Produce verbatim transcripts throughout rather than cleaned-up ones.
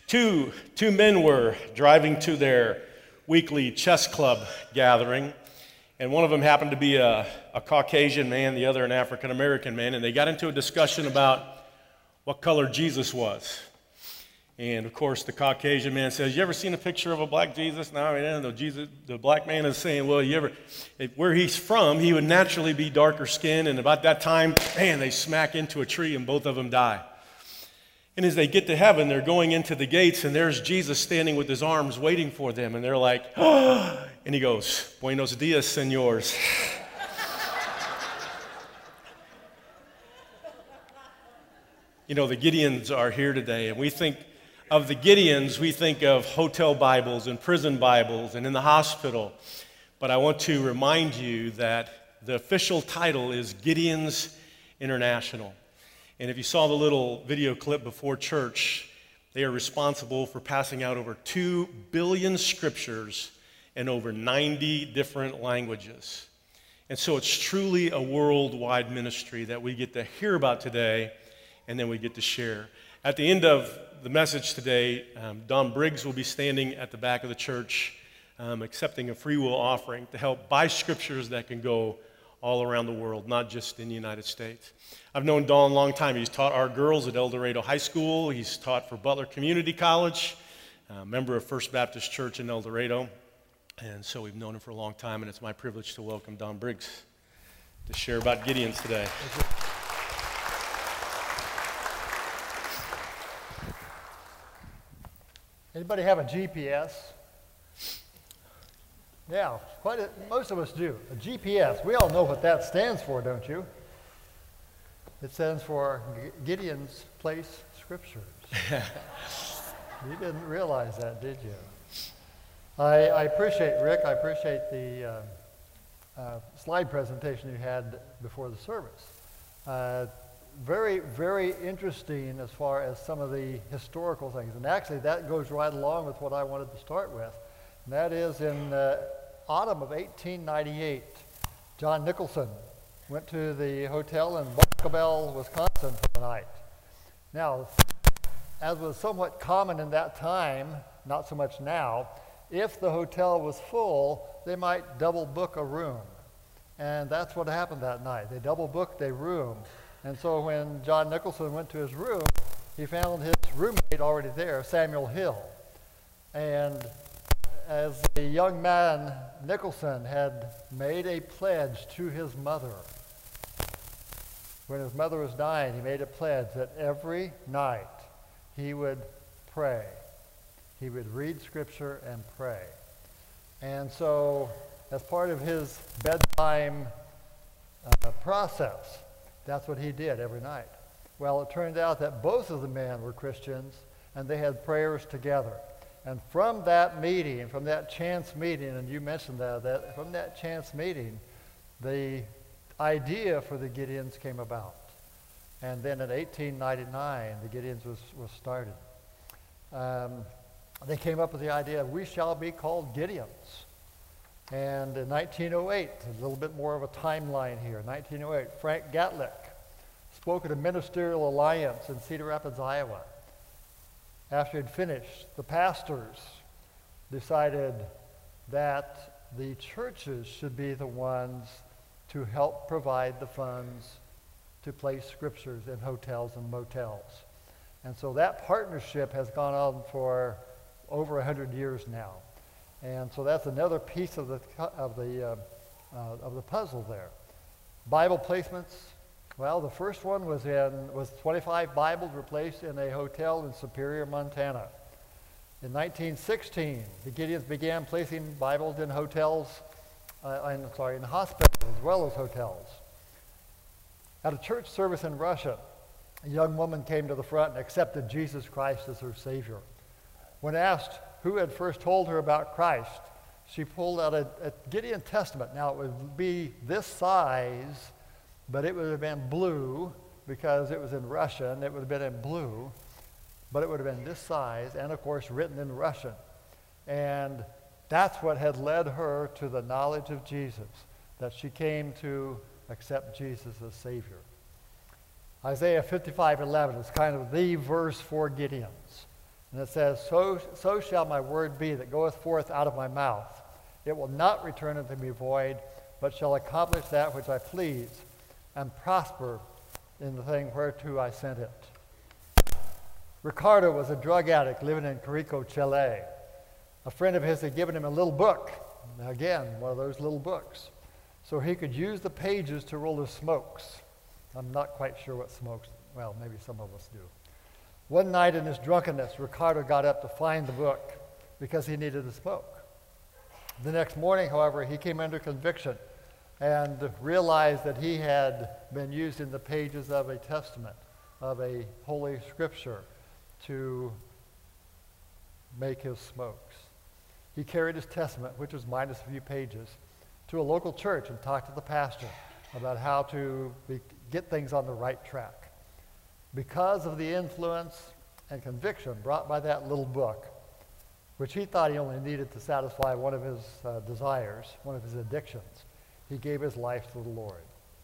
Two, two men were driving to their weekly chess club gathering, and one of them happened to be a, a Caucasian man, the other an African American man, and they got into a discussion about what color Jesus was. And of course, the Caucasian man says, "You ever seen a picture of a black Jesus?" No, I mean, the Jesus, the black man is saying, "Well, you ever?" Where he's from, he would naturally be darker skinned, and about that time, man, they smack into a tree, and both of them die. And as they get to heaven, they're going into the gates, and there's Jesus standing with his arms waiting for them, and they're like, "Oh!" And he goes, "Buenos dias, señores." You know, the Gideons are here today, and we think of the Gideons, we think of hotel Bibles and prison Bibles and in the hospital. But I want to remind you that the official title is Gideons International. And if you saw the little video clip before church, they are responsible for passing out over two billion scriptures in over ninety different languages. And so it's truly a worldwide ministry that we get to hear about today, and then we get to share. At the end of the message today, um, Don Briggs will be standing at the back of the church um, accepting a free will offering to help buy scriptures that can go all around the world, not just in the United States. I've known Don a long time. He's taught our girls at El Dorado High School. He's taught for Butler Community College, a member of First Baptist Church in El Dorado. And so we've known him for a long time, and it's my privilege to welcome Don Briggs to share about Gideons today. Anybody have a G P S? Yeah, quite a, most of us do. A G P S, we all know what that stands for, don't you? It stands for Gideon's Place Scriptures. You didn't realize that, did you? I, I appreciate, Rick, I appreciate the uh, uh, slide presentation you had before the service. Uh, Very, very interesting as far as some of the historical things. And actually, that goes right along with what I wanted to start with. And that is in uh, autumn of eighteen ninety-eight, John Nicholson went to the hotel in Boscobel, Wisconsin for the night. Now, as was somewhat common in that time, not so much now, if the hotel was full, they might double book a room. And that's what happened that night. They double booked a room. And so when John Nicholson went to his room, he found his roommate already there, Samuel Hill. And as the young man, Nicholson had made a pledge to his mother. When his mother was dying, he made a pledge that every night he would pray. He would read Scripture and pray. And so as part of his bedtime uh, process, that's what he did every night. Well, it turned out that both of the men were Christians, and they had prayers together. And from that meeting, from that chance meeting, and you mentioned that, that from that chance meeting, the idea for the Gideons came about. And then in eighteen ninety-nine, the Gideons was, was started. Um, they came up with the idea, we shall be called Gideons. And in nineteen oh eight, a little bit more of a timeline here, nineteen oh eight, Frank Gatlick spoke at a ministerial alliance in Cedar Rapids, Iowa. After he'd finished, the pastors decided that the churches should be the ones to help provide the funds to place scriptures in hotels and motels. And so that partnership has gone on for over one hundred years now. And so that's another piece of the of the uh, uh, of the puzzle there. Bible placements. Well, the first one was in was twenty-five Bibles were placed in a hotel in Superior, Montana. In nineteen sixteen, the Gideons began placing Bibles in hotels. Uh, I'm sorry, in hospitals as well as hotels. At a church service in Russia, a young woman came to the front and accepted Jesus Christ as her Savior. When asked who had first told her about Christ, she pulled out a, a Gideon Testament. Now, it would be this size, but it would have been blue because it was in Russian. It would have been in blue, but it would have been this size, and of course, written in Russian. And that's what had led her to the knowledge of Jesus, that she came to accept Jesus as Savior. Isaiah fifty-five eleven is kind of the verse for Gideons. And it says, so, so shall my word be that goeth forth out of my mouth. It will not return unto me void, but shall accomplish that which I please, and prosper in the thing whereto I sent it. Ricardo was a drug addict living in Carico, Chile. A friend of his had given him a little book, again, one of those little books, so he could use the pages to roll his smokes. I'm not quite sure what smokes, well, maybe some of us do. One night in his drunkenness, Ricardo got up to find the book because he needed a smoke. The next morning, however, he came under conviction and realized that he had been used in the pages of a testament, of a holy scripture, to make his smokes. He carried his testament, which was minus a few pages, to a local church and talked to the pastor about how to be, get things on the right track. Because of the influence and conviction brought by that little book, which he thought he only needed to satisfy one of his uh, desires, one of his addictions, he gave his life to the Lord.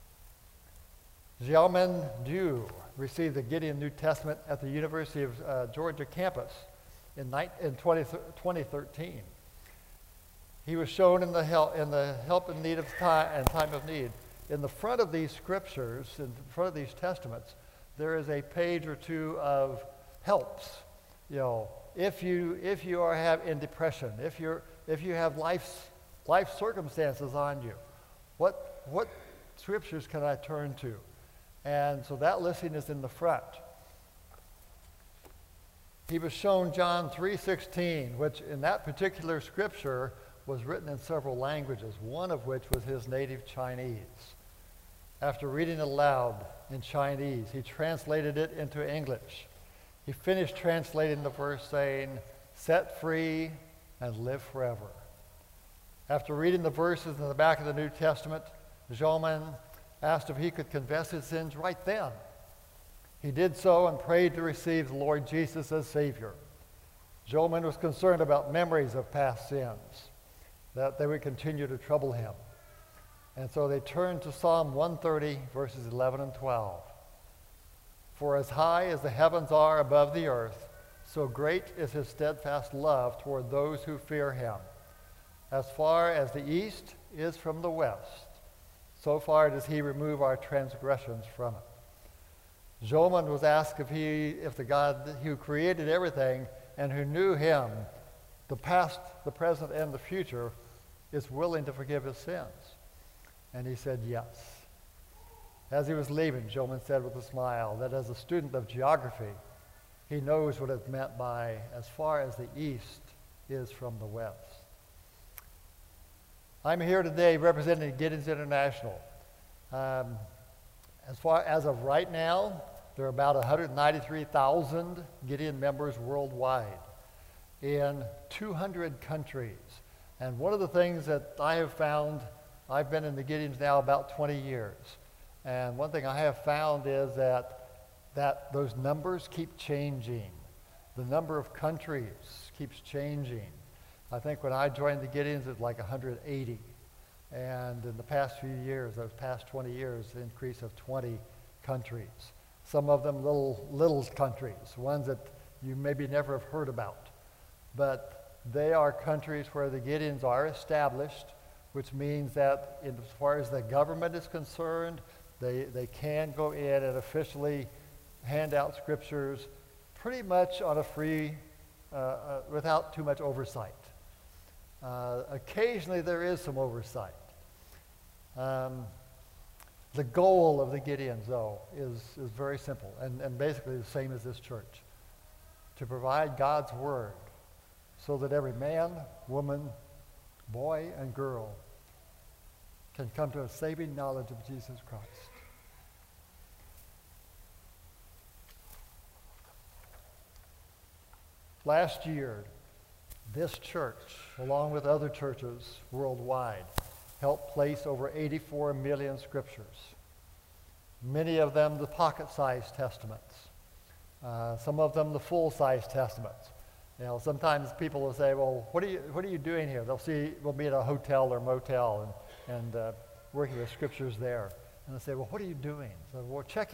Xiaomen Du received the Gideon New Testament at the University of uh, Georgia campus in, ni- in twenty, twenty thirteen. He was shown in the help in the help in need of time and time of need. In the front of these scriptures, in front of these testaments, there is a page or two of helps. You know, if you if you are have in depression, if you're if you have life's life circumstances on you, what what scriptures can I turn to? And so that listing is in the front. He was shown John three sixteen, which in that particular scripture was written in several languages, one of which was his native Chinese. After reading aloud in Chinese, he translated it into English. He finished translating the verse saying, "Set free and live forever." After reading the verses in the back of the New Testament, Xiaomen asked if he could confess his sins right then. He did so and prayed to receive the Lord Jesus as Savior. Xiaomen was concerned about memories of past sins, that they would continue to trouble him. And so they turned to Psalm one thirty, verses eleven and twelve. For as high as the heavens are above the earth, so great is his steadfast love toward those who fear him. As far as the east is from the west, so far does he remove our transgressions from it. Xiaomen was asked if he, if the God who created everything and who knew him, the past, the present, and the future, is willing to forgive his sins. And he said yes. As he was leaving, Xiaomen said with a smile that as a student of geography, he knows what it's meant by as far as the east is from the west. I'm here today representing Gideons International. Um, as far as of right now, there are about one hundred ninety-three thousand Gideon members worldwide in two hundred countries. And one of the things that I have found, I've been in the Gideons now about twenty years, and one thing I have found is that, that those numbers keep changing. The number of countries keeps changing. I think when I joined the Gideons, it was like one hundred eighty. And in the past few years, those past twenty years, an increase of twenty countries. Some of them little, little countries, ones that you maybe never have heard about. But they are countries where the Gideons are established, which means that in, as far as the government is concerned, they, they can go in and officially hand out scriptures pretty much on a free, uh, uh, without too much oversight. Uh, occasionally there is some oversight. Um, the goal of the Gideons, though, is, is very simple and, and basically the same as this church. To provide God's word so that every man, woman, boy, and girl can come to a saving knowledge of Jesus Christ. Last year, this church, along with other churches worldwide, helped place over eighty-four million scriptures. Many of them the pocket-sized testaments. Uh, some of them the full-size testaments. You know, sometimes people will say, "Well, what are you what are you doing here?" They'll see we'll be at a hotel or motel and and uh, working with scriptures there, and they'll say, "Well, what are you doing?" So we're checking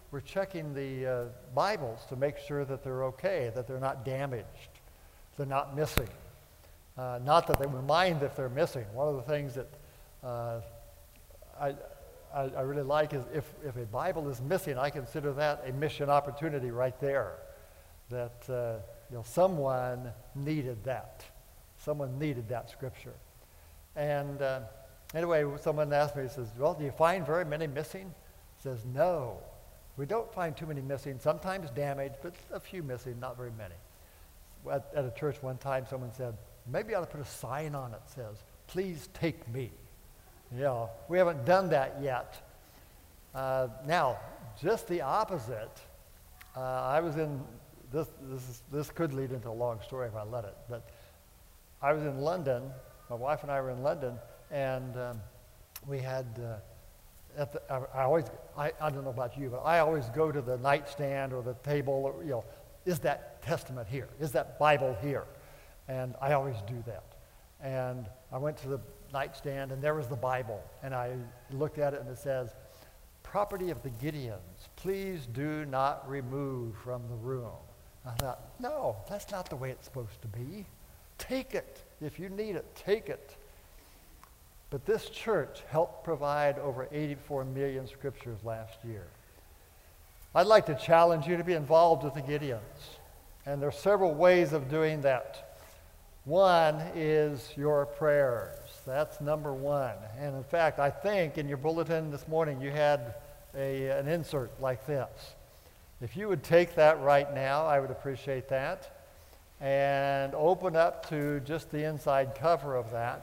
we're checking the uh, Bibles to make sure that they're okay, that they're not damaged, they're not missing. Uh, not that they would mind if they're missing. One of the things that uh, I, I, I really like is if, if a Bible is missing, I consider that a mission opportunity right there. That uh, you know, someone needed that. Someone needed that scripture. And uh, anyway, someone asked me, he says, well, do you find very many missing? He says, no. We don't find too many missing. Sometimes damaged, but a few missing, not very many. At, at a church one time, someone said, maybe I ought to put a sign on it that says, please take me. You know, we haven't done that yet. Uh, now, just the opposite. Uh, I was in, this, this, is, this could lead into a long story if I let it, but I was in London, my wife and I were in London, and um, we had, uh, at the, I, I always, I, I don't know about you, but I always go to the nightstand or the table, or, you know, is that Testament here? Is that Bible here? And I always do that. And I went to the nightstand, and there was the Bible. And I looked at it, and it says, property of the Gideons, please do not remove from the room. I thought, no, that's not the way it's supposed to be. Take it. If you need it, take it. But this church helped provide over eighty-four million scriptures last year. I'd like to challenge you to be involved with the Gideons. And there are several ways of doing that. One is your prayers. That's number one. And in fact, I think in your bulletin this morning you had a, an insert like this. If you would take that right now, I would appreciate that. And open up to just the inside cover of that.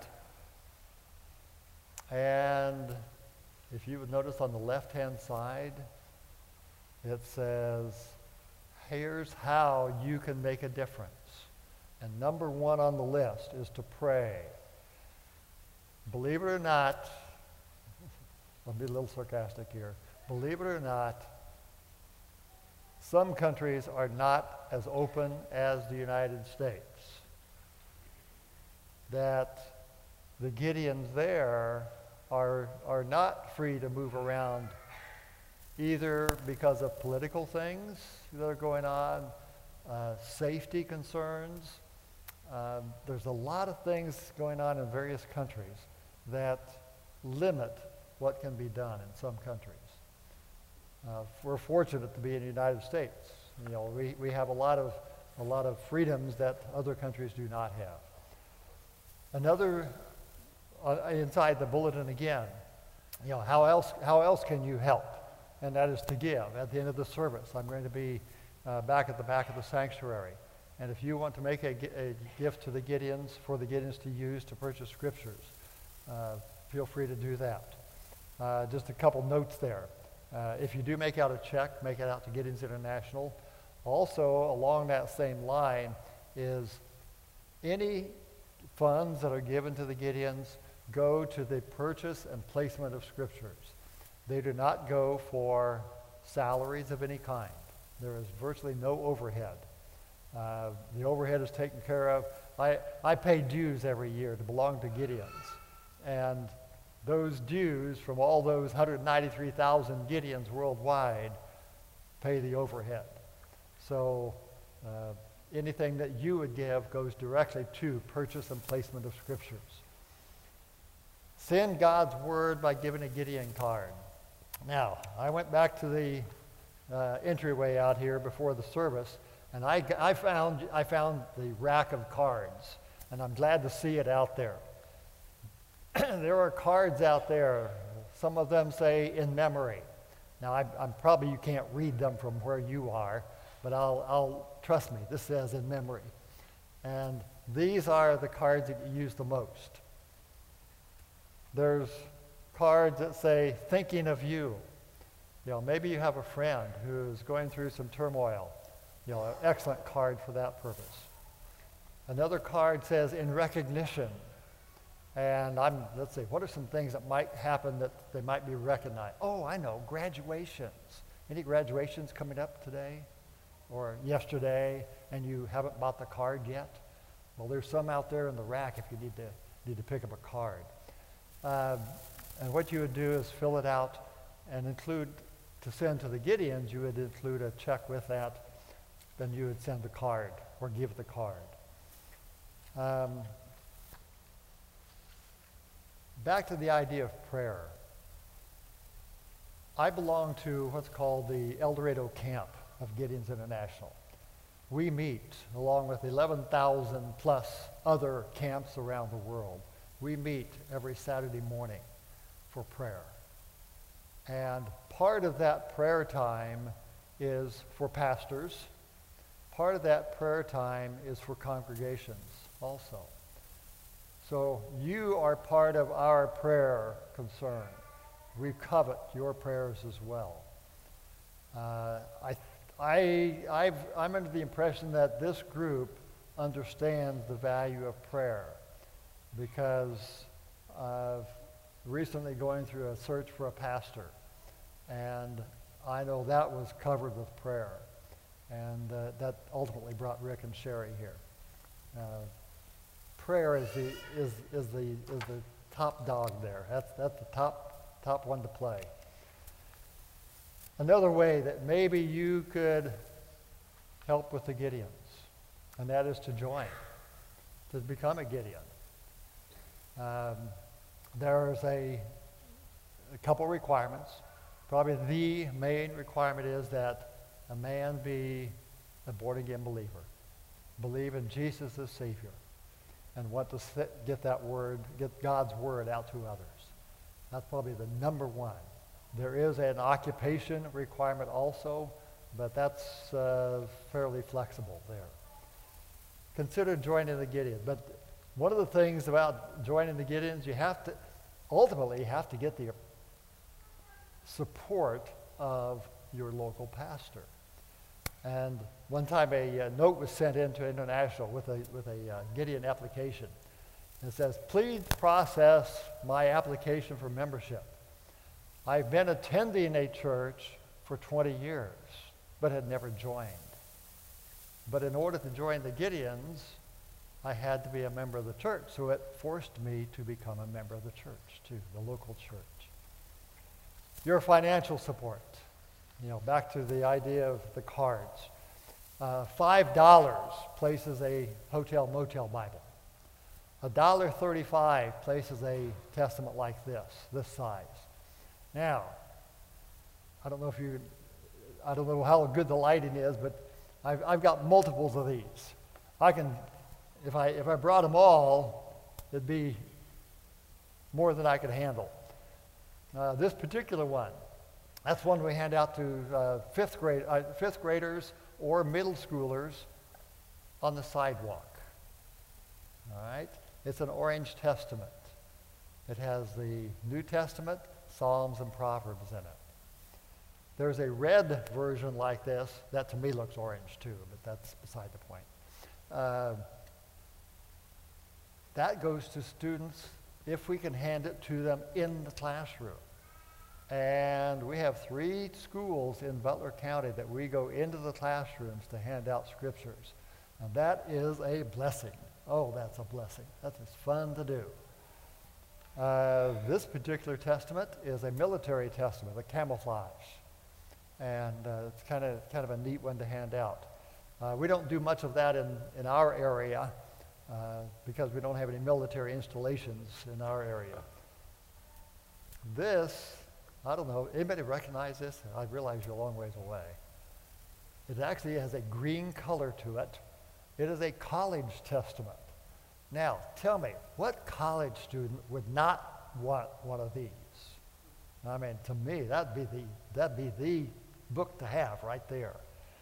And if you would notice on the left-hand side, it says, here's how you can make a difference. And number one on the list is to pray. Believe it or not, I'll be a little sarcastic here. Believe it or not, some countries are not as open as the United States. That the Gideons there are, are not free to move around either because of political things that are going on, uh, safety concerns. Um, there's a lot of things going on in various countries that limit what can be done in some countries. Uh, we're fortunate to be in the United States. You know, we, we have a lot of a lot of freedoms that other countries do not have. Another uh, inside the bulletin again, you know, how else how else can you help? And that is to give. At the end of the service, I'm going to be uh, back at the back of the sanctuary. And if you want to make a, a gift to the Gideons, for the Gideons to use to purchase scriptures, uh, feel free to do that. Uh, just a couple notes there. Uh, if you do make out a check, make it out to Gideons International. Also, along that same line is any funds that are given to the Gideons go to the purchase and placement of scriptures. They do not go for salaries of any kind. There is virtually no overhead. Uh, the overhead is taken care of. I, I pay dues every year to belong to Gideons. And those dues from all those one hundred ninety-three thousand Gideons worldwide pay the overhead. So uh, anything that you would give goes directly to purchase and placement of scriptures. Send God's word by giving a Gideon card. Now, I went back to the uh, entryway out here before the service, and I, I, found, I found the rack of cards, and I'm glad to see it out there. There are cards out there. Some of them say in memory. Now, I, I'm probably you can't read them from where you are, but I'll, I'll trust me, this says in memory. And these are the cards that you use the most. There's cards that say, thinking of you. You know, maybe you have a friend who's going through some turmoil. You know, an excellent card for that purpose. Another card says, in recognition. And I'm, let's see, what are some things that might happen that they might be recognized? Oh, I know, graduations. Any graduations coming up today or yesterday, and you haven't bought the card yet? Well, there's some out there in the rack if you need to, need to pick up a card. Uh, and what you would do is fill it out and include to send to the Gideons, you would include a check with that, then you would send the card or give the card. Um, back to the idea of prayer. I belong to what's called the El Dorado Camp of Gideons International. We meet along with eleven thousand plus other camps around the world. We meet every Saturday morning for prayer. And part of that prayer time is for pastors. Part of that prayer time is for congregations also. So you are part of our prayer concern. We covet your prayers as well. Uh, I, I, I've, I'm under the impression that this group understands the value of prayer because I've recently going through a search for a pastor, and I know that was covered with prayer, and uh, that ultimately brought Rick and Sherry here. Uh, prayer is the is is the is the top dog there. That's that's the top top one to play. Another way that maybe you could help with the Gideons, and that is to join, to become a Gideon. Um, there's a, a couple requirements. Probably the main requirement is that a man be a born-again believer, believe in Jesus as Savior, and want to sit, get that word, get God's word out to others. That's probably the number one. There is an occupation requirement also, but that's uh, fairly flexible there. Consider joining the Gideons. But one of the things about joining the Gideons, you have to, ultimately, you have to get the support of your local pastor. And one time a uh, note was sent into International with a, with a uh, Gideon application. It says, please process my application for membership. I've been attending a church for twenty years, but had never joined. But in order to join the Gideons, I had to be a member of the church, so it forced me to become a member of the church, too, the local church. Your financial support, you know, back to the idea of the cards. Uh, Five dollars places a hotel motel Bible. A dollar thirty-five places a testament like this, this size. Now, I don't know if you, I don't know how good the lighting is, but I've, I've got multiples of these. I can, if I if I brought them all, it'd be more than I could handle. Uh, this particular one, that's one we hand out to uh, fifth grade, uh, fifth graders or middle schoolers on the sidewalk. All right, it's an Orange Testament. It has the New Testament, Psalms, and Proverbs in it. There's a red version like this that to me looks orange too, but that's beside the point. Uh, that goes to students if we can hand it to them in the classroom. And we have three schools in Butler County that we go into the classrooms to hand out scriptures. And that is a blessing. Oh, that's a blessing. That's just fun to do. Uh, this particular testament is a military testament, a camouflage. And uh, it's kind of kind of a neat one to hand out. Uh, we don't do much of that in, in our area uh, because we don't have any military installations in our area. This, I don't know, anybody recognize this? I realize you're a long ways away. It actually has a green color to it. It is a college testament. Now, tell me, what college student would not want one of these? I mean, to me, that'd be the that'd be the book to have right there.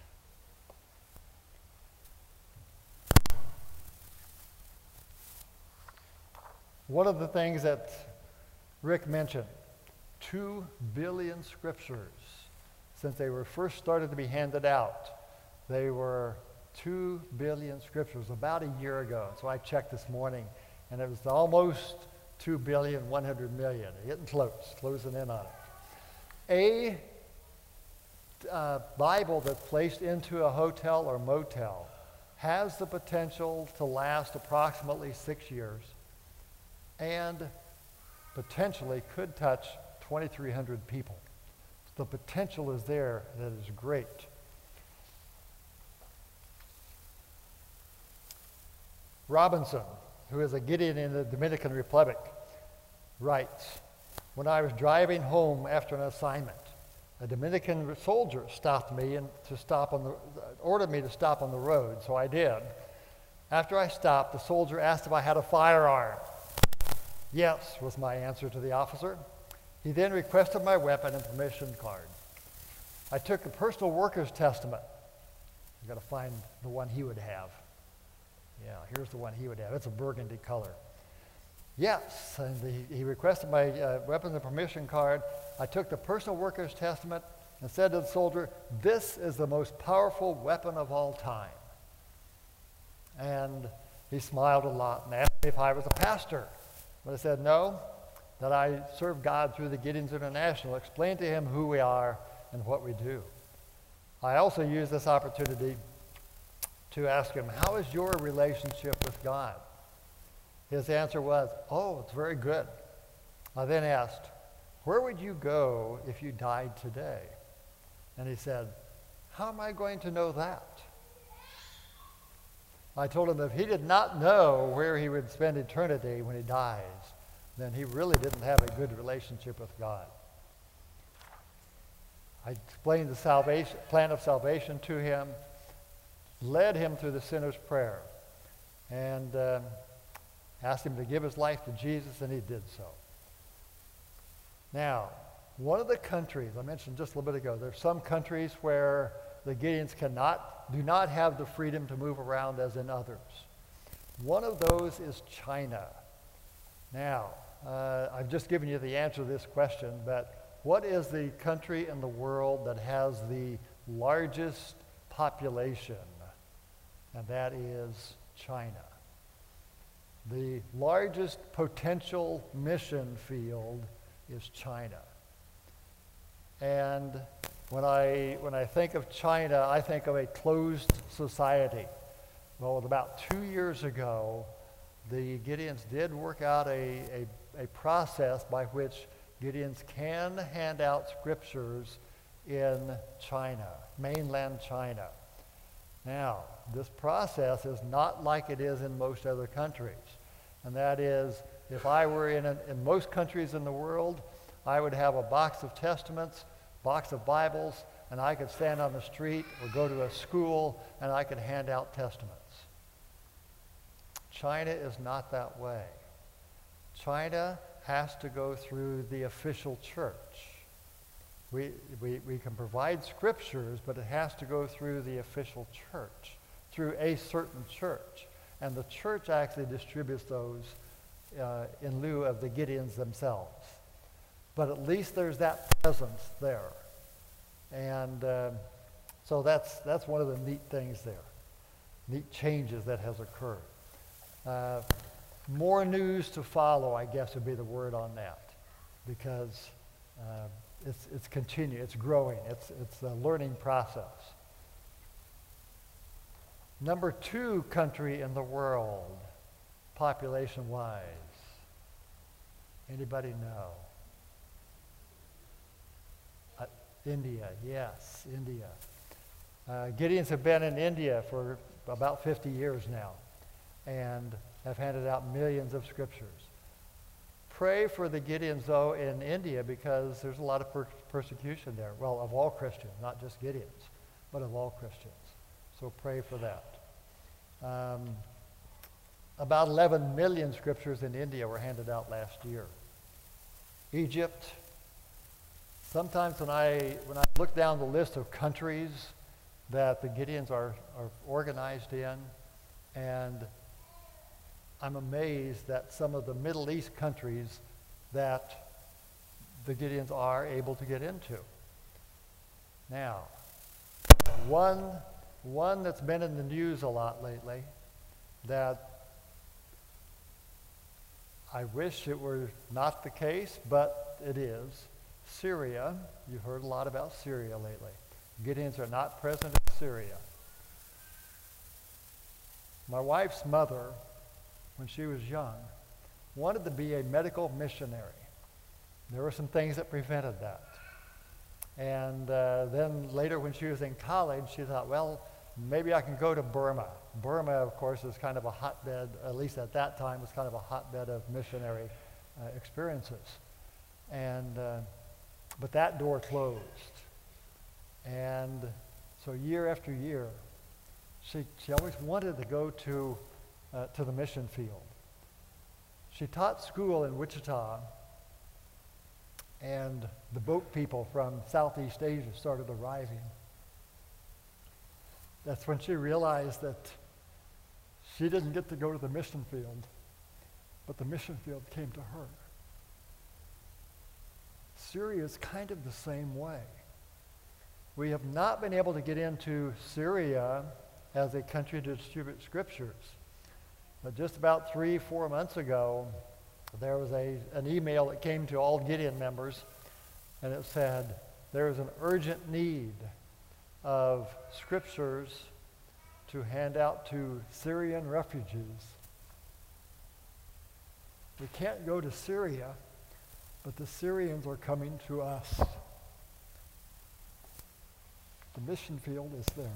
One of the things that Rick mentioned, two billion scriptures. Since they were first started to be handed out, they were two billion scriptures about a year ago. So I checked this morning, and it was almost two billion, one hundred million. Getting close, closing in on it. A uh, Bible that's placed into a hotel or motel has the potential to last approximately six years and potentially could touch twenty-three hundred people. The potential is there that is great. Robinson, who is a Gideon in the Dominican Republic, writes, when I was driving home after an assignment, a Dominican soldier stopped me and to stop on the, ordered me to stop on the road, so I did. After I stopped, the soldier asked if I had a firearm. Yes, was my answer to the officer. He then requested my weapon and permission card. I took the personal worker's testament. I've got to find the one he would have. Yeah, here's the one he would have. It's a burgundy color. Yes, and he, he requested my uh, weapons and permission card. I took the personal worker's testament and said to the soldier, this is the most powerful weapon of all time. And he smiled a lot and asked me if I was a pastor. But I said no, that I serve God through the Gideons International, explained to him who we are and what we do. I also used this opportunity to ask him, how is your relationship with God? His answer was, oh, it's very good. I then asked, where would you go if you died today? And he said, how am I going to know that? I told him if he did not know where he would spend eternity when he dies, then he really didn't have a good relationship with God. I explained the salvation, plan of salvation to him, led him through the sinner's prayer, and um, asked him to give his life to Jesus, and he did so. Now, one of the countries, I mentioned just a little bit ago, there's some countries where the Gideons cannot, do not have the freedom to move around as in others. One of those is China. Now, uh, I've just given you the answer to this question, but what is the country in the world that has the largest population? And that is China. The largest potential mission field is China. And when I, when I think of China, I think of a closed society. Well, about two years ago, the Gideons did work out a, a, a process by which Gideons can hand out scriptures in China, mainland China. Now, this process is not like it is in most other countries. And that is, if I were in, a, in most countries in the world, I would have a box of testaments, box of Bibles, and I could stand on the street or go to a school and I could hand out testaments. China is not that way. China has to go through the official church. We, we, we can provide scriptures, but it has to go through the official church, through a certain church. And the church actually distributes those uh, in lieu of the Gideons themselves. But at least there's that presence there. And uh, so that's, that's one of the neat things there, neat changes that has occurred. Uh, more news to follow, I guess, would be the word on that, because uh, it's, it's continuing, it's growing, it's, it's a learning process. Number two country in the world, population-wise. Anybody know? Uh, India, yes, India. Uh, Gideons have been in India for about fifty years now and have handed out millions of scriptures. Pray for the Gideons, though, in India, because there's a lot of per- persecution there. Well, of all Christians, not just Gideons, but of all Christians. So pray for that. Um, about eleven million scriptures in India were handed out last year. Egypt. Sometimes when I when I look down the list of countries that the Gideons are, are organized in, and I'm amazed that some of the Middle East countries that the Gideons are able to get into. Now, one, one that's been in the news a lot lately that I wish it were not the case, but it is, Syria. You've heard a lot about Syria lately. Gideons are not present in Syria. My wife's mother, when she was young, wanted to be a medical missionary. There were some things that prevented that. And uh, then later when she was in college, she thought, well, maybe I can go to Burma. Burma, of course, is kind of a hotbed, at least at that time, was kind of a hotbed of missionary uh, experiences. And, uh, but that door closed. And so year after year, she, she always wanted to go to, uh, to the mission field. She taught school in Wichita, and the boat people from Southeast Asia started arriving. That's when she realized that she didn't get to go to the mission field, but the mission field came to her. Syria is kind of the same way. We have not been able to get into Syria as a country to distribute scriptures. But just about three, four months ago, there was a, an email that came to all Gideon members, and it said, there is an urgent need of scriptures to hand out to Syrian refugees. We can't go to Syria, but the Syrians are coming to us. The mission field is there.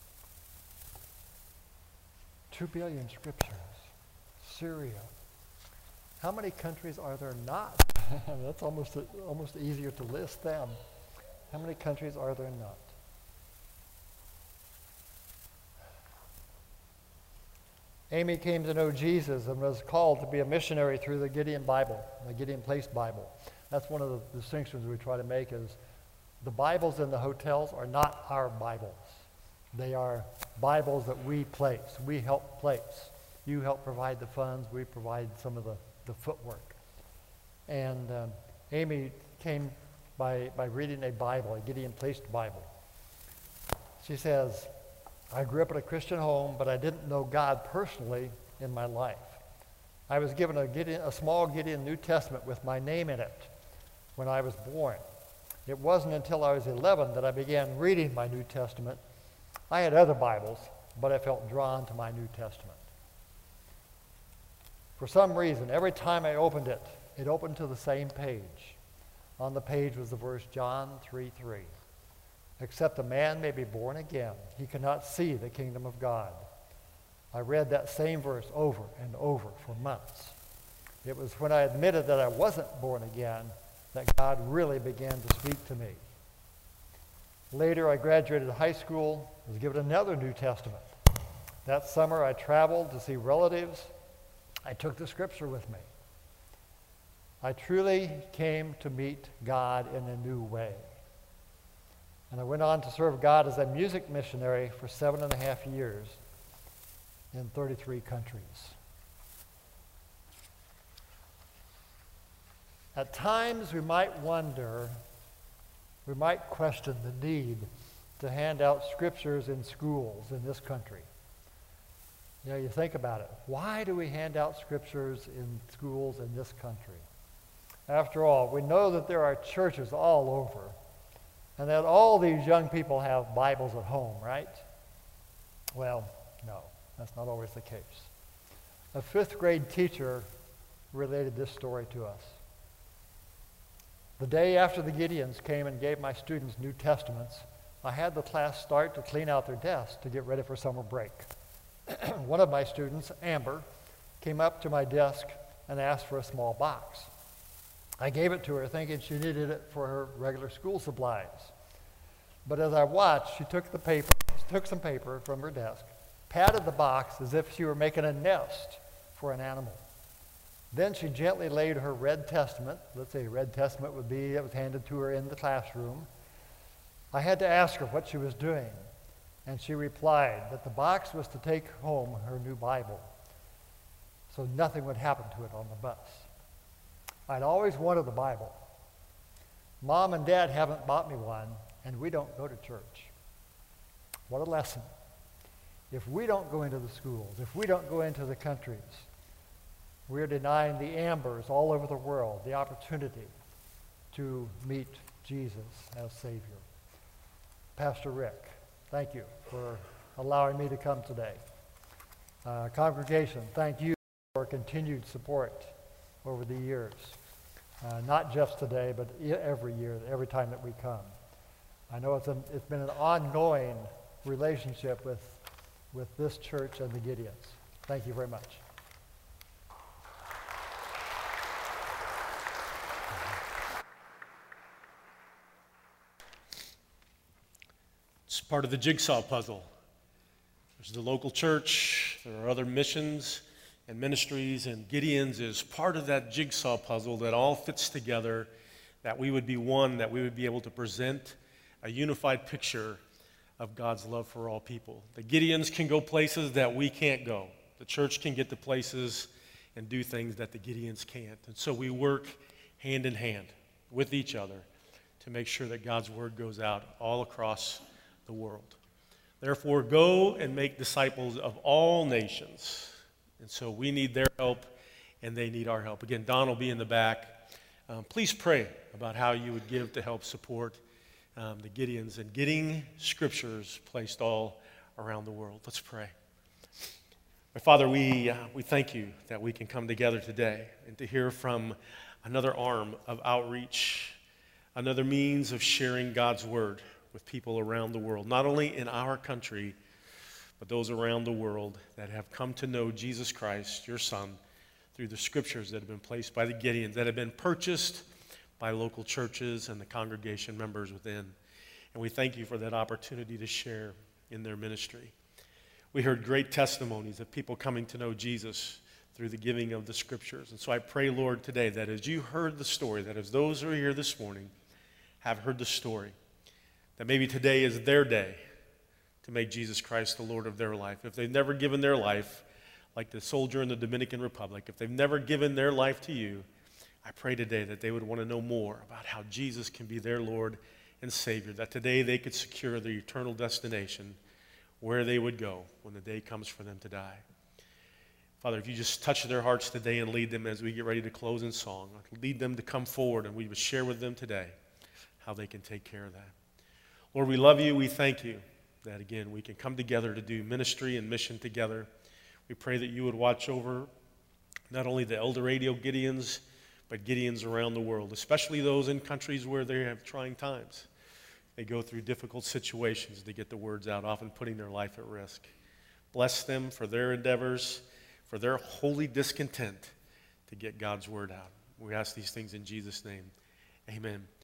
Two billion scriptures. Syria. How many countries are there not? That's almost almost easier to list them. How many countries are there not? Amy came to know Jesus and was called to be a missionary through the Gideon Bible, the Gideon Place Bible. That's one of the distinctions we try to make is the Bibles in the hotels are not our Bibles. They are Bibles that we place. We help place. You help provide the funds. We provide some of the, the footwork. And um, Amy came by, by reading a Bible, a Gideon Place Bible. She says, I grew up in a Christian home, but I didn't know God personally in my life. I was given a, Gideon, a small Gideon New Testament with my name in it when I was born. It wasn't until I was eleven that I began reading my New Testament. I had other Bibles, but I felt drawn to my New Testament. For some reason, every time I opened it, it opened to the same page. On the page was the verse John three three. Except a man may be born again, he cannot see the kingdom of God. I read that same verse over and over for months. It was when I admitted that I wasn't born again that God really began to speak to me. Later, I graduated high school, was given another New Testament. That summer, I traveled to see relatives. I took the scripture with me. I truly came to meet God in a new way. And I went on to serve God as a music missionary for seven and a half years in thirty-three countries. At times we might wonder, we might question the need to hand out scriptures in schools in this country. You know, you think about it. Why do we hand out scriptures in schools in this country? After all, we know that there are churches all over, and that all these young people have Bibles at home, right? Well, no, that's not always the case. A fifth grade teacher related this story to us. The day after the Gideons came and gave my students New Testaments, I had the class start to clean out their desks to get ready for summer break. One of my students, Amber, came up to my desk and asked for a small box. I gave it to her thinking she needed it for her regular school supplies. But as I watched, she took the paper, took some paper from her desk, patted the box as if she were making a nest for an animal. Then she gently laid her red testament, let's say a red testament would be, it was handed to her in the classroom. I had to ask her what she was doing, and she replied that the box was to take home her new Bible, so nothing would happen to it on the bus. I'd always wanted the Bible. Mom and Dad haven't bought me one, and we don't go to church. What a lesson. If we don't go into the schools, if we don't go into the countries, we're denying the Ambers all over the world the opportunity to meet Jesus as Savior. Pastor Rick, thank you for allowing me to come today. Uh, congregation, thank you for continued support over the years. Uh, not just today, but every year, every time that we come. I know it's, a, it's been an ongoing relationship with, with this church and the Gideons. Thank you very much. It's part of the jigsaw puzzle. There's the local church, there are other missions and ministries, and Gideon's is part of that jigsaw puzzle that all fits together, that we would be one, that we would be able to present a unified picture of God's love for all people. The Gideons can go places that we can't go. The church can get to places and do things that the Gideons can't. And so we work hand in hand with each other to make sure that God's word goes out all across the world. Therefore, go and make disciples of all nations. And so we need their help, and they need our help. Again, Don will be in the back. Um, please pray about how you would give to help support um, the Gideons and getting scriptures placed all around the world. Let's pray. My Father, we, uh, we thank you that we can come together today and to hear from another arm of outreach, another means of sharing God's word with people around the world, not only in our country, but those around the world that have come to know Jesus Christ, your Son, through the scriptures that have been placed by the Gideons, that have been purchased by local churches and the congregation members within. And we thank you for that opportunity to share in their ministry. We heard great testimonies of people coming to know Jesus through the giving of the scriptures. And so I pray, Lord, today that as you heard the story, that as those who are here this morning have heard the story, that maybe today is their day to make Jesus Christ the Lord of their life. If they've never given their life, like the soldier in the Dominican Republic, if they've never given their life to you, I pray today that they would want to know more about how Jesus can be their Lord and Savior, that today they could secure their eternal destination, where they would go when the day comes for them to die. Father, if you just touch their hearts today and lead them as we get ready to close in song, lead them to come forward and we would share with them today how they can take care of that. Lord, we love you. We thank you that, again, we can come together to do ministry and mission together. We pray that you would watch over not only the El Dorado Gideons, but Gideons around the world, especially those in countries where they have trying times. They go through difficult situations to get the words out, often putting their life at risk. Bless them for their endeavors, for their holy discontent to get God's word out. We ask these things in Jesus' name. Amen.